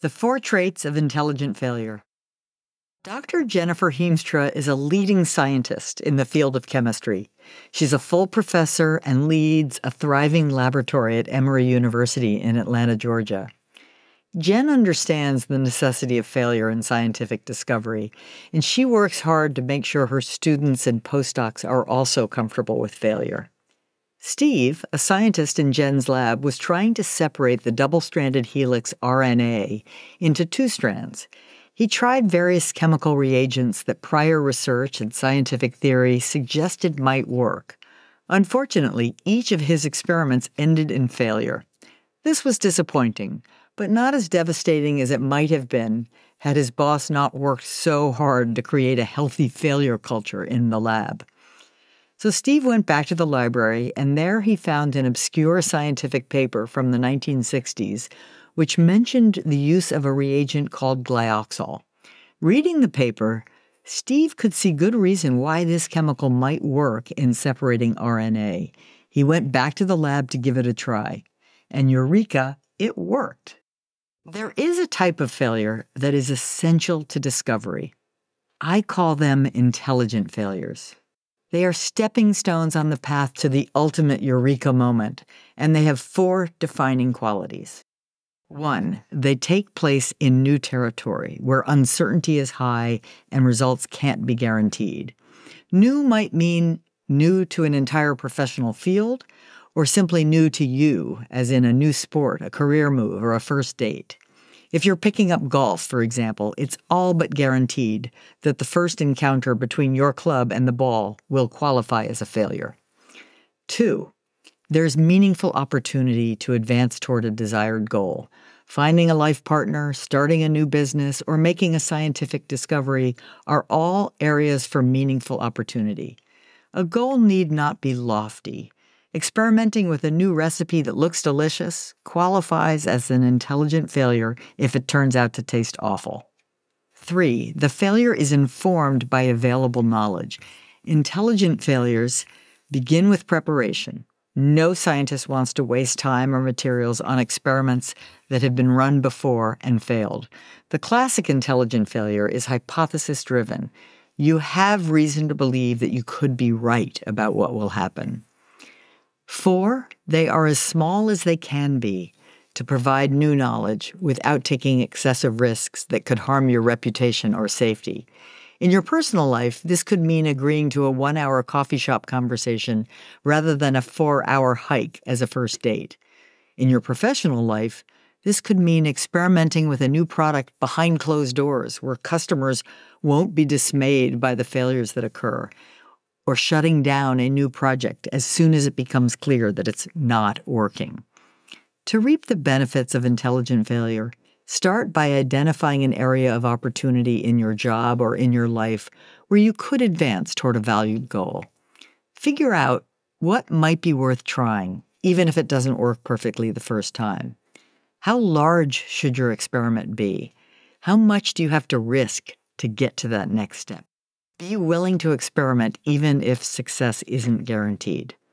The Four Traits of Intelligent Failure. Dr. Jennifer Heemstra is a leading scientist in the field of chemistry. She's a full professor and leads a thriving laboratory at Emory University in Atlanta, Georgia. Jen understands the necessity of failure in scientific discovery, and she works hard to make sure her students and postdocs are also comfortable with failure. Steve, a scientist in Jen's lab, was trying to separate the double-stranded helix RNA into two strands. He tried various chemical reagents that prior research and scientific theory suggested might work. Unfortunately, each of his experiments ended in failure. This was disappointing, but not as devastating as it might have been had his boss not worked so hard to create a healthy failure culture in the lab. So Steve went back to the library, and there he found an obscure scientific paper from the 1960s, which mentioned the use of a reagent called glyoxal. Reading the paper, Steve could see good reason why this chemical might work in separating RNA. He went back to the lab to give it a try, and eureka, it worked. There is a type of failure that is essential to discovery. I call them intelligent failures. They are stepping stones on the path to the ultimate eureka moment, and they have four defining qualities. 1, they take place in new territory, where uncertainty is high and results can't be guaranteed. New might mean new to an entire professional field, or simply new to you, as in a new sport, a career move, or a first date. If you're picking up golf, for example, it's all but guaranteed that the first encounter between your club and the ball will qualify as a failure. 2, there's meaningful opportunity to advance toward a desired goal. Finding a life partner, starting a new business, or making a scientific discovery are all areas for meaningful opportunity. A goal need not be lofty. Experimenting with a new recipe that looks delicious qualifies as an intelligent failure if it turns out to taste awful. 3, the failure is informed by available knowledge. Intelligent failures begin with preparation. No scientist wants to waste time or materials on experiments that have been run before and failed. The classic intelligent failure is hypothesis-driven. You have reason to believe that you could be right about what will happen. 4, they are as small as they can be to provide new knowledge without taking excessive risks that could harm your reputation or safety. In your personal life, this could mean agreeing to a 1-hour coffee shop conversation rather than a 4-hour hike as a first date. In your professional life, this could mean experimenting with a new product behind closed doors where customers won't be dismayed by the failures that occur, or shutting down a new project as soon as it becomes clear that it's not working. To reap the benefits of intelligent failure, start by identifying an area of opportunity in your job or in your life where you could advance toward a valued goal. Figure out what might be worth trying, even if it doesn't work perfectly the first time. How large should your experiment be? How much do you have to risk to get to that next step? Be willing to experiment even if success isn't guaranteed.